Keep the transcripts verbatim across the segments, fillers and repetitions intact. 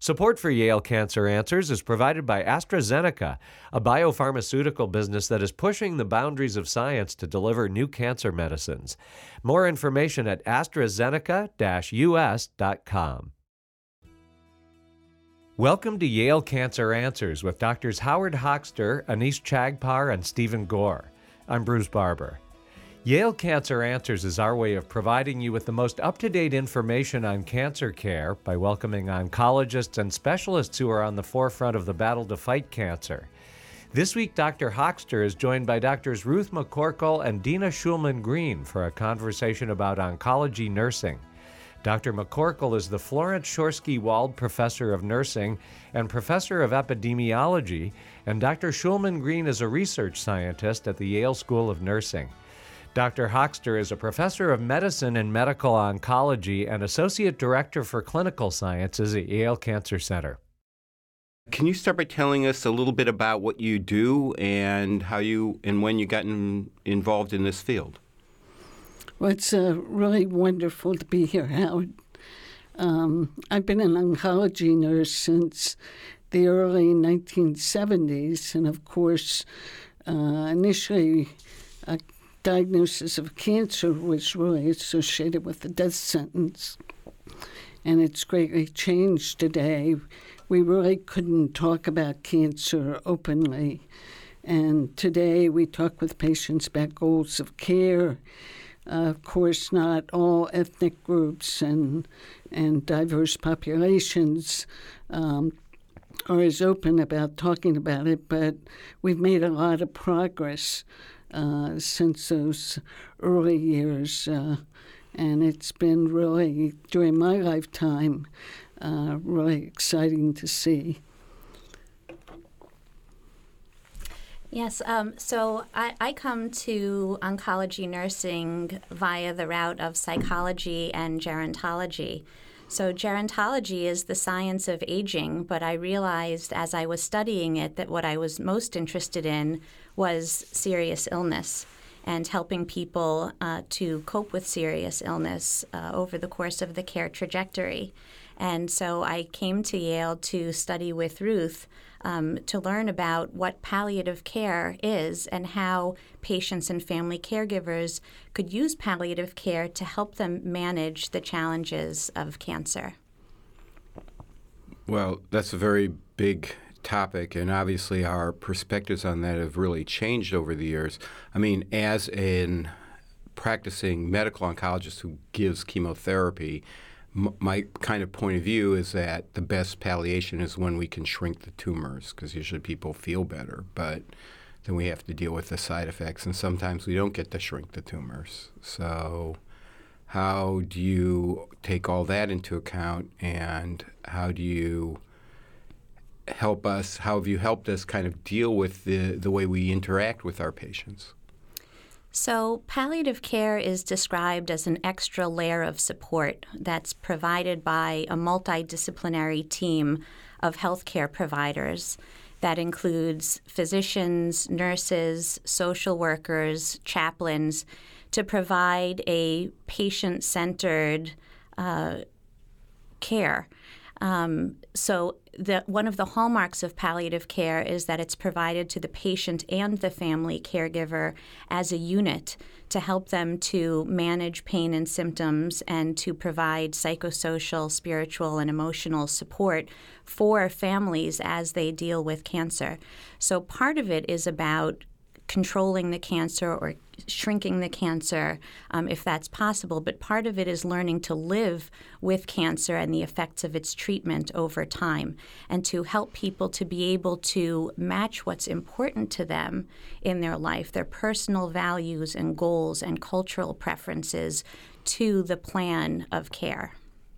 Support for Yale Cancer Answers is provided by AstraZeneca, a biopharmaceutical business that is pushing the boundaries of science to deliver new cancer medicines. More information at AstraZeneca dash U S dot com. Welcome to Yale Cancer Answers with Doctors Howard Hochster, Anish Chagpar, and Stephen Gore. I'm Bruce Barber. Yale Cancer Answers is our way of providing you with the most up-to-date information on cancer care by welcoming oncologists and specialists who are on the forefront of the battle to fight cancer. This week, Doctor Hochster is joined by Doctors Ruth McCorkle and Dina Schulman-Green for a conversation about oncology nursing. Doctor McCorkle is the Florence Shorsky Wald Professor of Nursing and Professor of Epidemiology, and Doctor Schulman-Green is a research scientist at the Yale School of Nursing. Doctor Hochster is a professor of medicine and medical oncology and associate director for clinical sciences at Yale Cancer Center. Can you start by telling us a little bit about what you do and how you and when you got in, involved in this field? Well, it's uh, really wonderful to be here, Howard. Um, I've been an oncology nurse since the early nineteen seventies, and of course, uh, initially, a diagnosis of cancer was really associated with the death sentence, and it's greatly changed today. We really couldn't talk about cancer openly, and today we talk with patients about goals of care. Uh, of course, not all ethnic groups and and diverse populations um, are as open about talking about it, but we've made a lot of progress uh, since those early years, uh, and it's been really, during my lifetime, uh, really exciting to see. Yes, um, so I, I come to oncology nursing via the route of psychology and gerontology. So gerontology is the science of aging, but I realized as I was studying it that what I was most interested in was serious illness and helping people uh, to cope with serious illness uh, over the course of the care trajectory. And so I came to Yale to study with Ruth um, to learn about what palliative care is and how patients and family caregivers could use palliative care to help them manage the challenges of cancer. Well, that's a very big topic, and obviously our perspectives on that have really changed over the years. I mean, as a practicing medical oncologist who gives chemotherapy, my kind of point of view is that the best palliation is when we can shrink the tumors, because usually people feel better, but then we have to deal with the side effects, and sometimes we don't get to shrink the tumors. So how do you take all that into account, and how do you help us, how have you helped us kind of deal with the, the way we interact with our patients? So palliative care is described as an extra layer of support that's provided by a multidisciplinary team of healthcare providers that includes physicians, nurses, social workers, chaplains, to provide a patient-centered uh, care. Um, so the, one of the hallmarks of palliative care is that it's provided to the patient and the family caregiver as a unit to help them to manage pain and symptoms and to provide psychosocial, spiritual, and emotional support for families as they deal with cancer. So part of it is about controlling the cancer or shrinking the cancer, um, if that's possible. But part of it is learning to live with cancer and the effects of its treatment over time, and to help people to be able to match what's important to them in their life, their personal values and goals and cultural preferences, to the plan of care.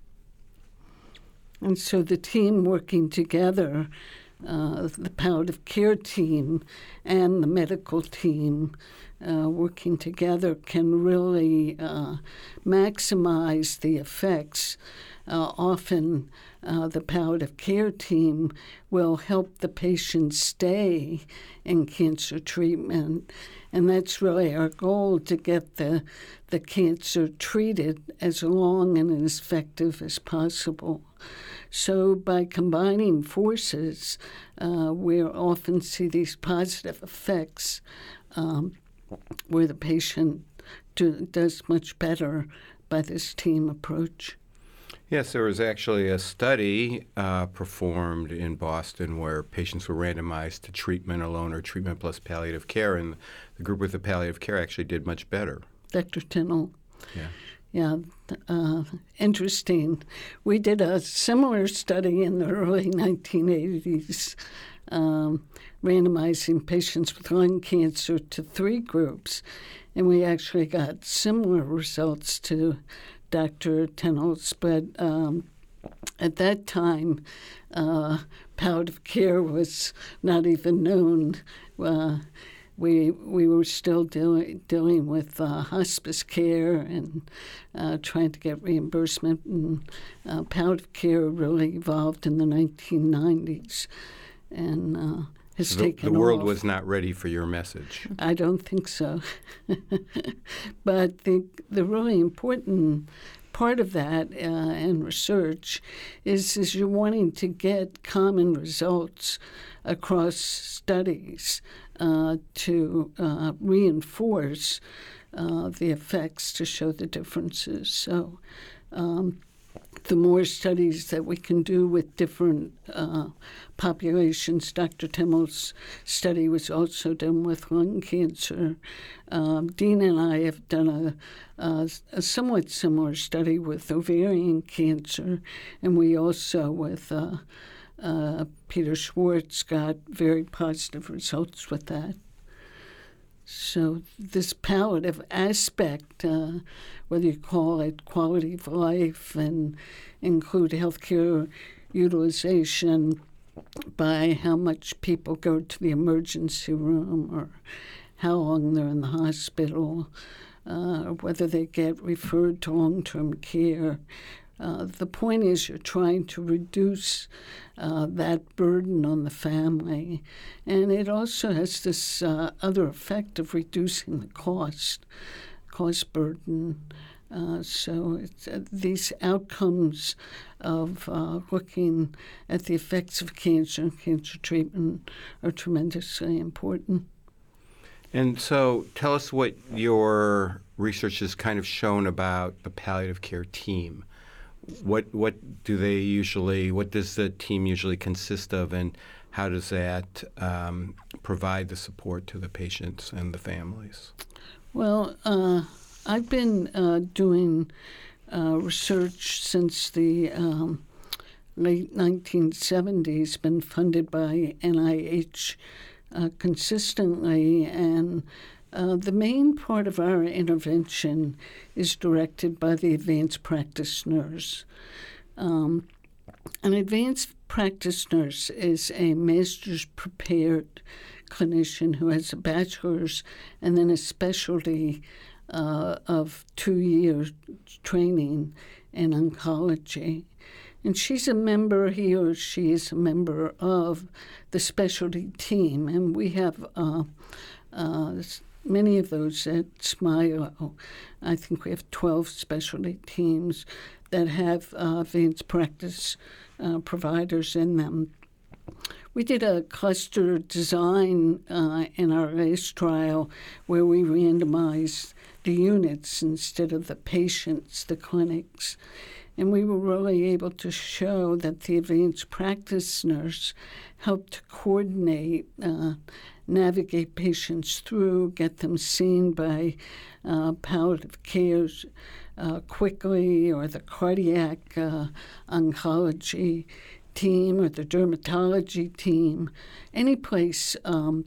And so the team working together, uh, the palliative care team and the medical team uh, working together, can really uh, maximize the effects. Uh, often uh, the palliative care team will help the patient stay in cancer treatment. And that's really our goal, to get the, the cancer treated as long and as effective as possible. So by combining forces, uh, we often see these positive effects um, where the patient do, does much better by this team approach. Yes, there was actually a study uh, performed in Boston where patients were randomized to treatment alone or treatment plus palliative care, and the group with the palliative care actually did much better. Doctor Tennell. Yeah. Yeah, uh, interesting. We did a similar study in the early nineteen eighties, um, randomizing patients with lung cancer to three groups, and we actually got similar results to Doctor Tennell's, but um, at that time, uh, palliative care was not even known. Uh, we we were still dealing dealing with uh, hospice care and uh, trying to get reimbursement. And uh, palliative care really evolved in the nineteen nineties, and uh, has So the, taken the world off. was not ready for your message. I don't think so. But the the really important part of that uh, in research is, is you're wanting to get common results across studies uh, to uh, reinforce uh, the effects, to show the differences. So um, the more studies that we can do with different uh, populations. Doctor Tennell's study was also done with lung cancer. Um, Dean and I have done a, a, a somewhat similar study with ovarian cancer, and we also, with uh, uh, Peter Schwartz, got very positive results with that. So this palliative aspect, uh, whether you call it quality of life and include healthcare utilization by how much people go to the emergency room or how long they're in the hospital, uh, whether they get referred to long-term care. Uh, the point is you're trying to reduce uh, that burden on the family. And it also has this uh, other effect of reducing the cost, cost burden. Uh, so it's, uh, these outcomes of uh, looking at the effects of cancer and cancer treatment are tremendously important. And so tell us what your research has kind of shown about the palliative care team. What what do they usually, what does the team usually consist of, and how does that um, provide the support to the patients and the families? Well, uh, I've been uh, doing uh, research since the um, late nineteen seventies, been funded by N I H uh, consistently, and Uh, the main part of our intervention is directed by the advanced practice nurse. Um, an advanced practice nurse is a master's prepared clinician who has a bachelor's and then a specialty uh, of two years training in oncology. And she's a member, he or she is a member of the specialty team, and we have uh, uh, many of those at Smilo. I think we have twelve specialty teams that have uh, advanced practice uh, providers in them. We did a cluster design uh, in our last trial where we randomized the units instead of the patients, the clinics. And we were really able to show that the advanced practice nurse helped to coordinate, uh, navigate patients through, get them seen by uh, palliative care uh, quickly, or the cardiac uh, oncology team or the dermatology team, any place um,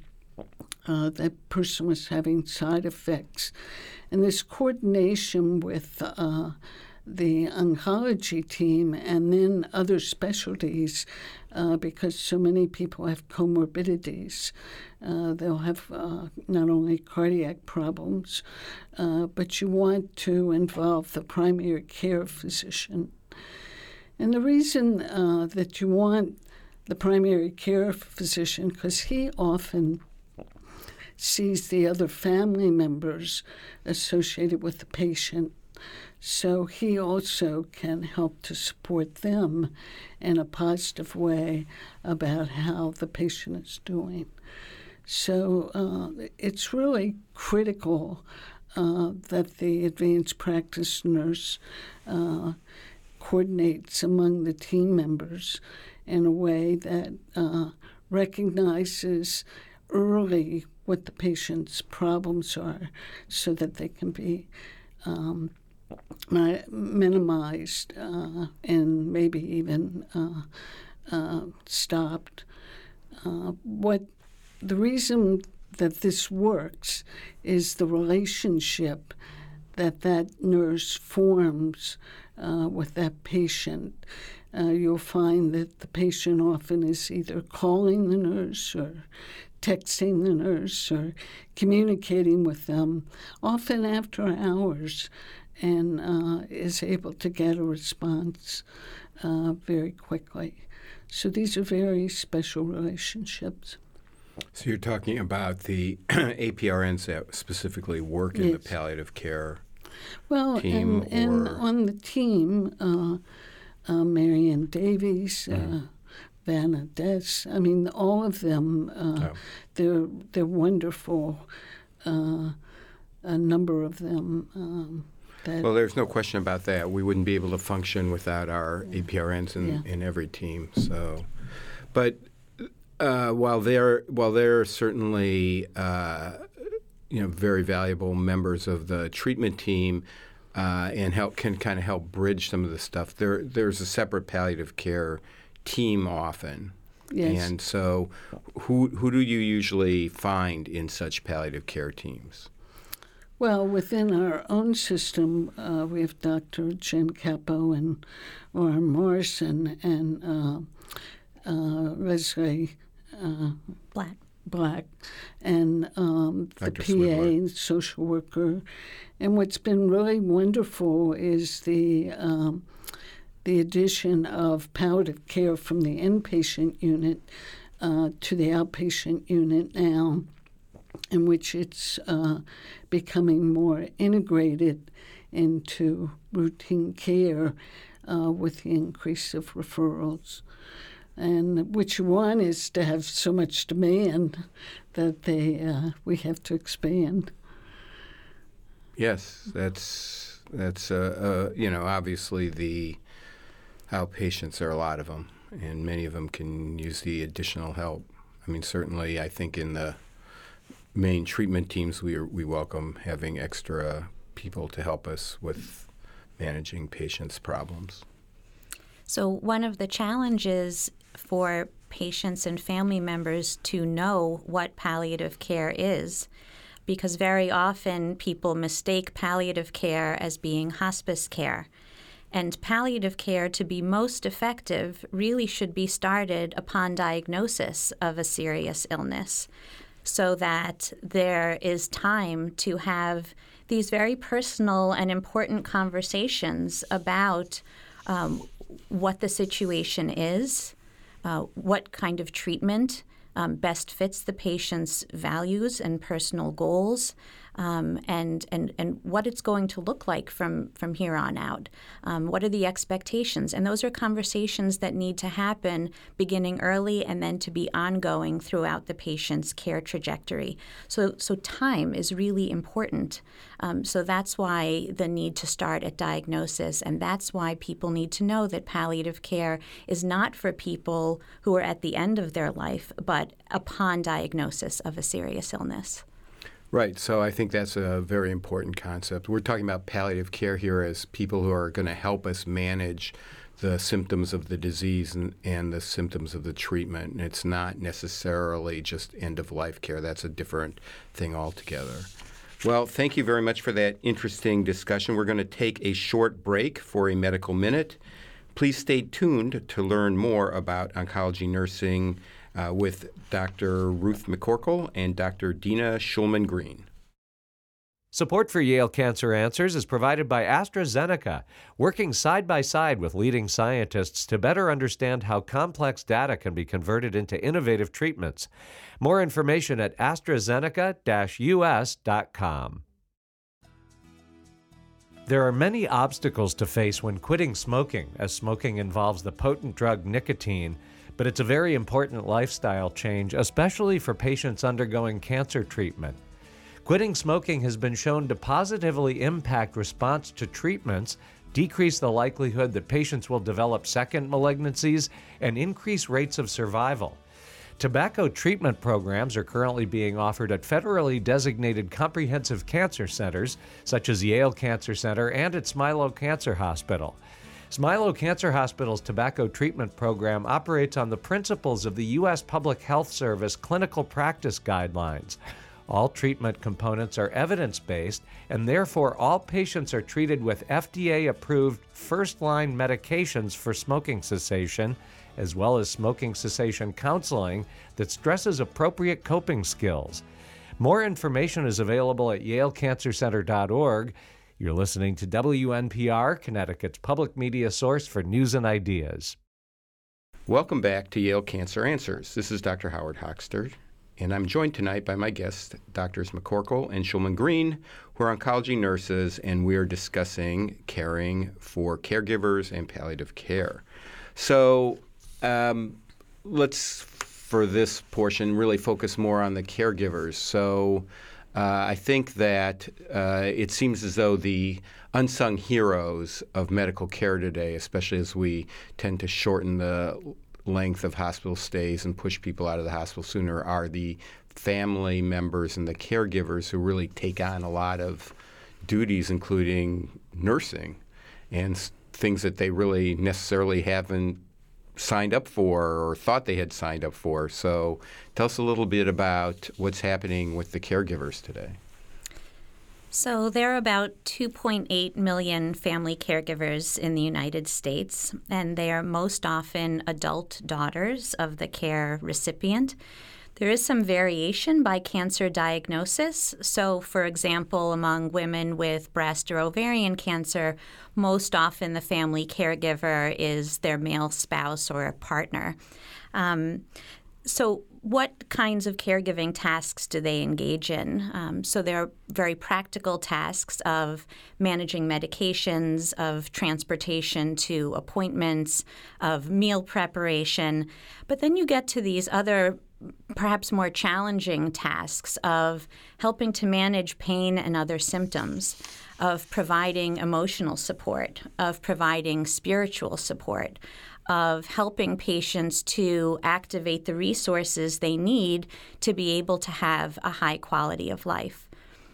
uh, that person was having side effects. And this coordination with uh, the oncology team and then other specialties, uh, because so many people have comorbidities. Uh, they'll have uh, not only cardiac problems, uh, but you want to involve the primary care physician. And the reason uh, that you want the primary care physician, because he often sees the other family members associated with the patient. So he also can help to support them in a positive way about how the patient is doing. So uh, it's really critical uh, that the advanced practice nurse uh, coordinates among the team members in a way that uh, recognizes early what the patient's problems are so that they can be um, minimized uh, and maybe even uh, uh, stopped. Uh, what the reason that this works is the relationship that that nurse forms uh, with that patient. Uh, you'll find that the patient often is either calling the nurse or texting the nurse or communicating with them, often after hours, and uh, is able to get a response uh, very quickly. So these are very special relationships. So you're talking about the A P R Ns that specifically work in Yes. the palliative care Well, team, and, and or- on the team, uh, uh, Marianne Davies, uh, Vanna Dess, I mean, all of them, uh, Oh. they're, they're wonderful, uh, a number of them. Um, that Well, there's no question about that. We wouldn't be able to function without our A P R Ns in, Yeah. in every team. So, but uh, while they're while they're certainly uh, you know very valuable members of the treatment team uh, and help can kind of help bridge some of the stuff, there there's a separate palliative care team often. Yes. And so, who who do you usually find in such palliative care teams? Well, within our own system, uh, we have Doctor Jen Capo and Lauren Morrison and uh, uh, Leslie uh, Black. Black and um, the Doctor P A, Swidler. social worker. And what's been really wonderful is the um, the addition of palliative care from the inpatient unit uh, to the outpatient unit now, in which it's uh, becoming more integrated into routine care uh, with the increase of referrals. And which one is to have so much demand that they uh, we have to expand. Yes, that's that's uh, uh, you know obviously the outpatients, there are a lot of them, and many of them can use the additional help. I mean, certainly, I think in the main treatment teams, we are, we welcome having extra people to help us with managing patients' problems. So one of the challenges for patients and family members to know what palliative care is, because very often people mistake palliative care as being hospice care. And palliative care, to be most effective, really should be started upon diagnosis of a serious illness, so that there is time to have these very personal and important conversations about um, what the situation is, uh, what kind of treatment um, best fits the patient's values and personal goals, um, and, and, and what it's going to look like from, from here on out. Um, what are the expectations? And those are conversations that need to happen beginning early and then to be ongoing throughout the patient's care trajectory. So, so time is really important. Um, so that's why the need to start at diagnosis, and that's why people need to know that palliative care is not for people who are at the end of their life, but upon diagnosis of a serious illness. Right. So I think that's a very important concept. We're talking about palliative care here as people who are going to help us manage the symptoms of the disease and, and the symptoms of the treatment. And it's not necessarily just end-of-life care. That's a different thing altogether. Well, thank you very much for that interesting discussion. We're going to take a short break for a medical minute. Please stay tuned to learn more about oncology nursing Uh, with Doctor Ruth McCorkle and Doctor Dina Schulman-Green. Support for Yale Cancer Answers is provided by AstraZeneca, working side by side with leading scientists to better understand how complex data can be converted into innovative treatments. More information at AstraZeneca dash U S dot com. There are many obstacles to face when quitting smoking, as smoking involves the potent drug nicotine, but it's a very important lifestyle change, especially for patients undergoing cancer treatment. Quitting smoking has been shown to positively impact response to treatments, decrease the likelihood that patients will develop second malignancies, and increase rates of survival. Tobacco treatment programs are currently being offered at federally designated comprehensive cancer centers, such as Yale Cancer Center and at Smilow Cancer Hospital. Smilow Cancer Hospital's tobacco treatment program operates on the principles of the U S Public Health Service clinical practice guidelines. All treatment components are evidence-based, and therefore all patients are treated with F D A-approved first-line medications for smoking cessation, as well as smoking cessation counseling that stresses appropriate coping skills. More information is available at yale cancer center dot org. You're listening to W N P R, Connecticut's public media source for news and ideas. Welcome back to Yale Cancer Answers. This is Doctor Howard Hochster, and I'm joined tonight by my guests, Doctors McCorkle and Shulman-Green, who are oncology nurses, and we're discussing caring for caregivers and palliative care. So um, let's, for this portion, really focus more on the caregivers. So uh, I think that uh, it seems as though the unsung heroes of medical care today, especially as we tend to shorten the length of hospital stays and push people out of the hospital sooner, are the family members and the caregivers who really take on a lot of duties, including nursing and s- things that they really necessarily haven't signed up for or thought they had signed up for. So tell us a little bit about what's happening with the caregivers today. So there are about two point eight million family caregivers in the United States, and they are most often adult daughters of the care recipient. There is some variation by cancer diagnosis. So, for example, among women with breast or ovarian cancer, most often the family caregiver is their male spouse or a partner. Um, so what kinds of caregiving tasks do they engage in? Um, so there are very practical tasks of managing medications, of transportation to appointments, of meal preparation. But then you get to these other perhaps more challenging tasks of helping to manage pain and other symptoms, of providing emotional support, of providing spiritual support, of helping patients to activate the resources they need to be able to have a high quality of life.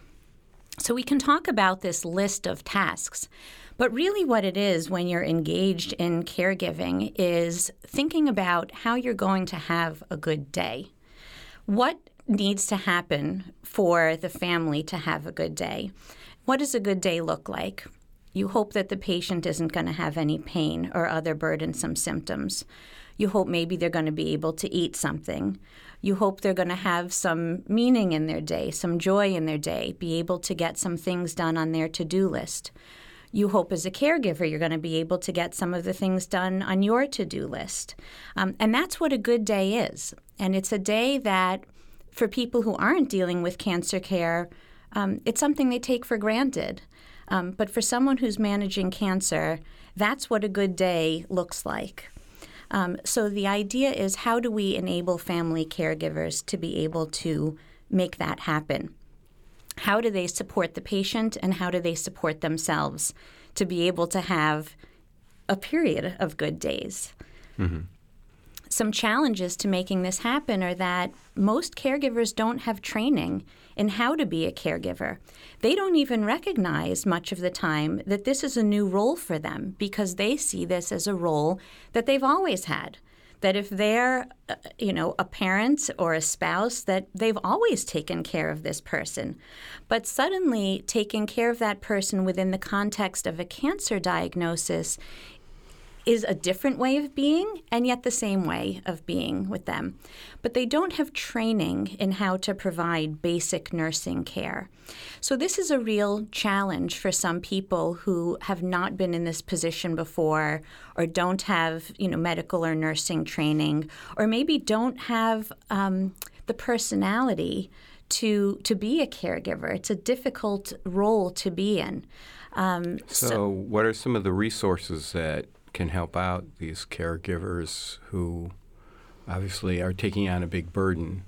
So we can talk about this list of tasks, but really what it is when you're engaged in caregiving is thinking about how you're going to have a good day. What needs to happen for the family to have a good day? What does a good day look like? You hope that the patient isn't going to have any pain or other burdensome symptoms. You hope maybe they're going to be able to eat something. You hope they're going to have some meaning in their day, some joy in their day, be able to get some things done on their to-do list. You hope as a caregiver you're going to be able to get some of the things done on your to-do list. Um, and that's what a good day is. And it's a day that, for people who aren't dealing with cancer care, um, it's something they take for granted. Um, but for someone who's managing cancer, that's what a good day looks like. Um, so the idea is, how do we enable family caregivers to be able to make that happen? How do they support the patient, and how do they support themselves to be able to have a period of good days? Mm-hmm. Some challenges to making this happen are that most caregivers don't have training in how to be a caregiver. They don't even recognize much of the time that this is a new role for them, because they see this as a role that they've always had. That if they're, uh, you know, a parent or a spouse, that they've always taken care of this person. But suddenly taking care of that person within the context of a cancer diagnosis is a different way of being, and yet the same way of being with them. But they don't have training in how to provide basic nursing care. So this is a real challenge for some people who have not been in this position before, or don't have, you know, medical or nursing training, or maybe don't have um, the personality to to be a caregiver. It's a difficult role to be in. Um, So, so what are some of the resources that can help out these caregivers who obviously are taking on a big burden?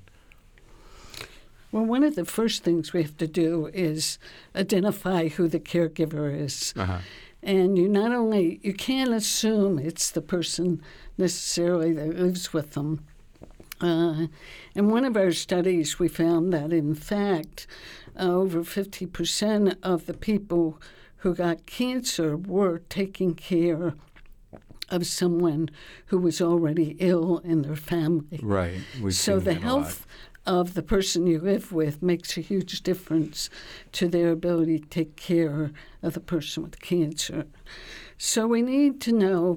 Well, one of the first things we have to do is identify who the caregiver is. Uh-huh. And you not only, you can't assume it's the person necessarily that lives with them. Uh, in one of our studies, we found that, in fact, uh, over fifty percent of the people who got cancer were taking care of someone who was already ill in their family. Right. We've So seen the that a lot. health of the person you live with makes a huge difference to their ability to take care of the person with cancer. So we need to know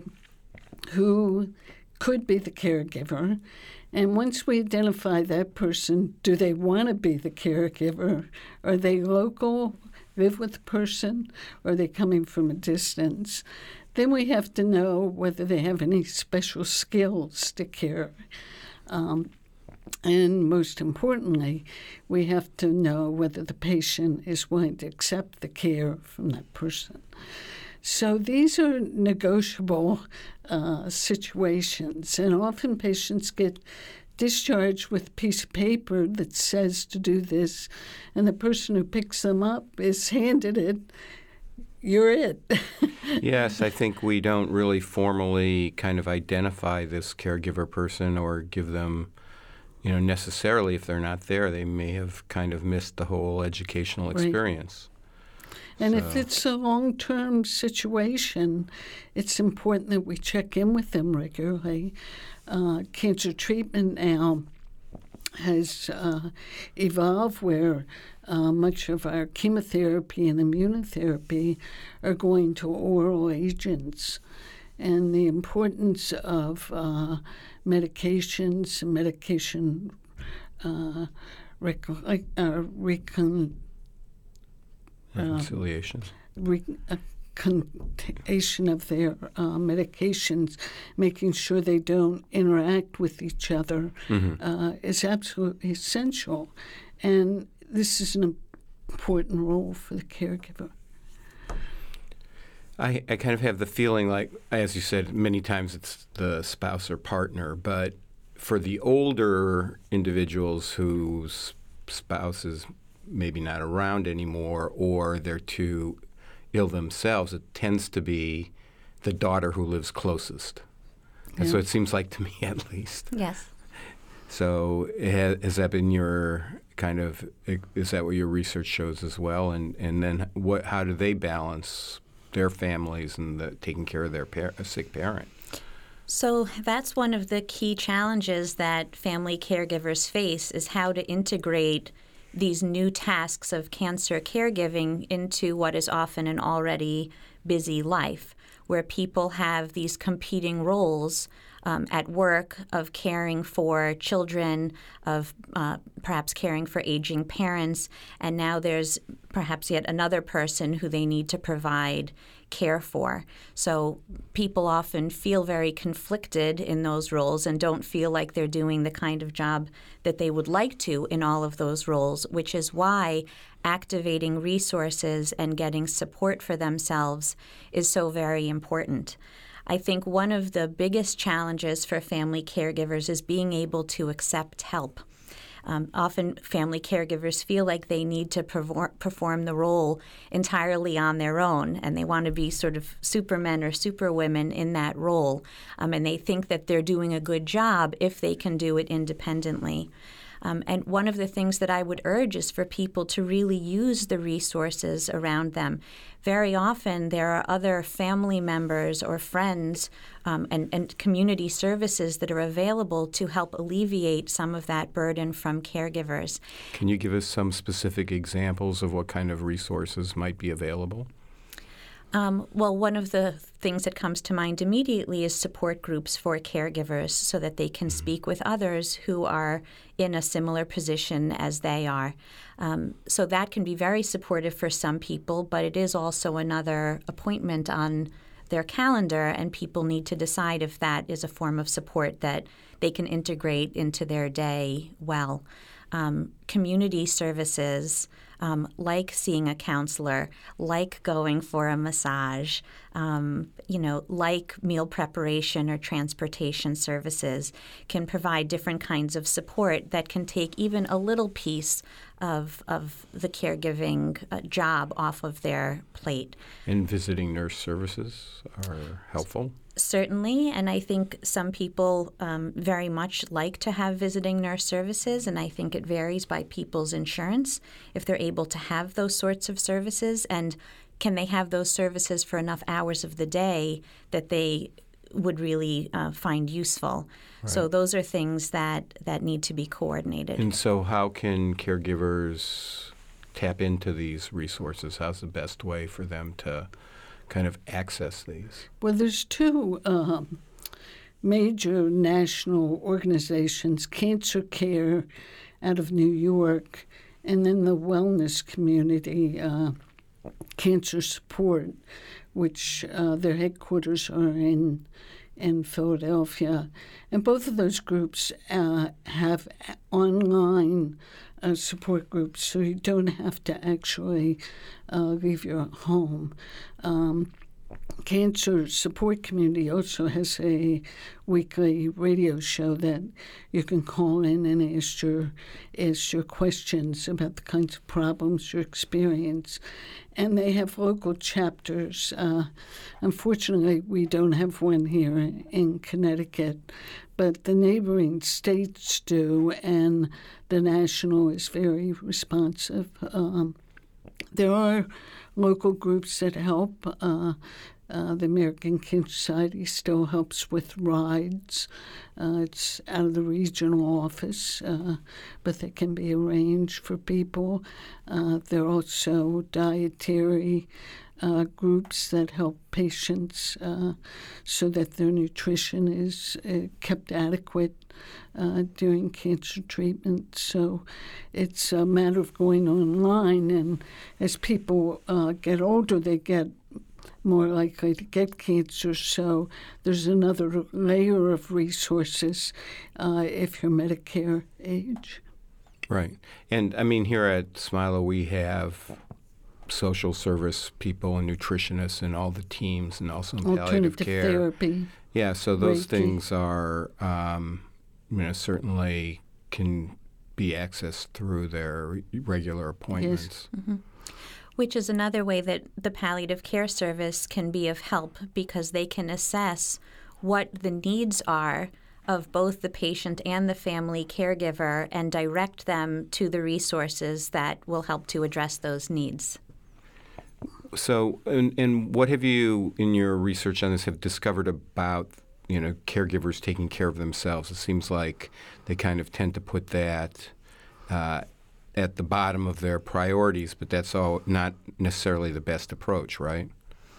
who could be the caregiver. And once we identify that person, do they want to be the caregiver? Are they local, live with the person, or are they coming from a distance? Then we have to know whether they have any special skills to care. Um, And most importantly, we have to know whether the patient is willing to accept the care from that person. So these are negotiable uh, situations, and often patients get discharged with a piece of paper that says to do this, and the person who picks them up is handed it. You're it. Yes, I think we don't really formally kind of identify this caregiver person or give them, you know, necessarily, if they're not there, they may have kind of missed the whole educational Right. experience. And So- if it's a long-term situation, it's important that we check in with them regularly. Uh, cancer treatment now has uh, evolved where uh, much of our chemotherapy and immunotherapy are going to oral agents. And the importance of uh, medications, medication uh, recon, uh, recon, Reconciliation. recontation of their uh, medications, making sure they don't interact with each other, Mm-hmm. uh, is absolutely essential. And this is an important role for the caregiver. I, I kind of have the feeling like, as you said, many times it's the spouse or partner, but for the older individuals whose spouse is maybe not around anymore or they're too ill themselves, it tends to be the daughter who lives closest. And so Yeah. it seems like to me, at least. yes. So has, has that been your kind of, is that what your research shows as well? And, and then what? How do they balance their families and the, taking care of their par- a sick parent? So that's one of the key challenges that family caregivers face, is how to integrate these new tasks of cancer caregiving into what is often an already busy life, where people have these competing roles um, at work of caring for children, of uh, perhaps caring for aging parents, and now there's perhaps yet another person who they need to provide care for. So people often feel very conflicted in those roles and don't feel like they're doing the kind of job that they would like to in all of those roles, which is why activating resources and getting support for themselves is so very important. I think one of the biggest challenges for family caregivers is being able to accept help. Um, often family caregivers feel like they need to perform, perform the role entirely on their own, and they want to be sort of supermen or superwomen in that role. Um, and they think that they're doing a good job if they can do it independently. Um, and one of the things that I would urge is for people to really use the resources around them. Very often there are other family members or friends um, and, and community services that are available to help alleviate some of that burden from caregivers. Can you give us some specific examples of what kind of resources might be available? Um, well, one of the things that comes to mind immediately is support groups for caregivers so that they can speak with others who are in a similar position as they are. Um, so that can be very supportive for some people, but it is also another appointment on their calendar, and people need to decide if that is a form of support that they can integrate into their day well. um, community services um, like seeing a counselor, like going for a massage, um, you know, like meal preparation or transportation services can provide different kinds of support that can take even a little piece of of the caregiving uh, job off of their plate. And visiting nurse services are helpful? Certainly, and I think some people um, very much like to have visiting nurse services, and I think it varies by people's insurance if they're able to have those sorts of services, and can they have those services for enough hours of the day that they would really uh, find useful. Right. So those are things that, that need to be coordinated. And so how can caregivers tap into these resources? How's the best way for them to kind of access these? Well, there's two um, major national organizations, Cancer Care out of New York, and then the wellness community, uh, Cancer Support, which uh, their headquarters are in in Philadelphia. And both of those groups uh, have online uh, support groups, so you don't have to actually uh, leave your home. Um, Cancer Support Community also has a weekly radio show that you can call in and ask your, ask your questions about the kinds of problems you experience. And they have local chapters. Uh, unfortunately, we don't have one here in Connecticut, but the neighboring states do, and the national is very responsive. Um, there are local groups that help. Uh, uh, the American Cancer Society still helps with rides. Uh, it's out of the regional office, uh, but they can be arranged for people. Uh, there are also dietary uh, groups that help patients uh, so that their nutrition is uh, kept adequate uh, during cancer treatment. So it's a matter of going online, and as people uh, get older, they get more likely to get cancer. So there's another layer of resources uh, if you're Medicare age. Right. And, I mean, here at Smilow, we have social service people and nutritionists and all the teams, and also in palliative Alternative care. therapy. Yeah, so those Reiki. things are, um, you know, certainly can be accessed through their regular appointments. Yes. Mm-hmm. Which is another way that the palliative care service can be of help, because they can assess what the needs are of both the patient and the family caregiver and direct them to the resources that will help to address those needs. So, and, and what have you, in your research on this, have discovered about, you know, caregivers taking care of themselves? It seems like they kind of tend to put that uh, at the bottom of their priorities, but that's all not necessarily the best approach, right?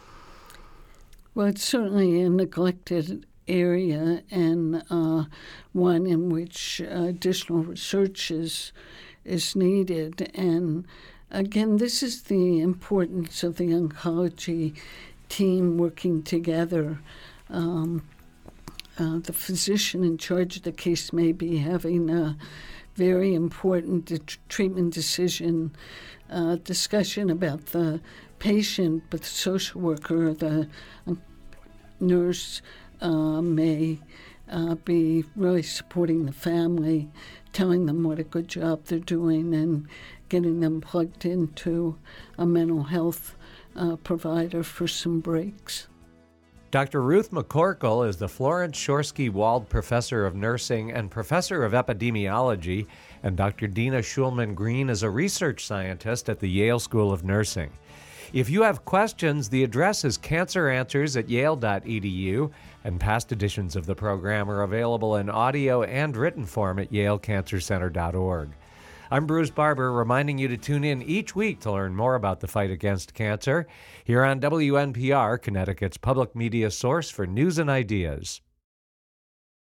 Well, it's certainly a neglected area, and uh, one in which uh, additional research is, is needed. And again, this is the importance of the oncology team working together. Um, uh, the physician in charge of the case may be having a very important t- treatment decision uh, discussion about the patient, but the social worker, the um, nurse uh, may uh, be really supporting the family, telling them what a good job they're doing, and getting them plugged into a mental health uh, provider for some breaks. Doctor Ruth McCorkle is the Florence Shorsky Wald Professor of Nursing and Professor of Epidemiology, and Doctor Dina Schulman Green is a research scientist at the Yale School of Nursing. If you have questions, the address is cancer answers at yale dot e d u, and past editions of the program are available in audio and written form at yale cancer center dot org. I'm Bruce Barber, reminding you to tune in each week to learn more about the fight against cancer here on W N P R, Connecticut's public media source for news and ideas.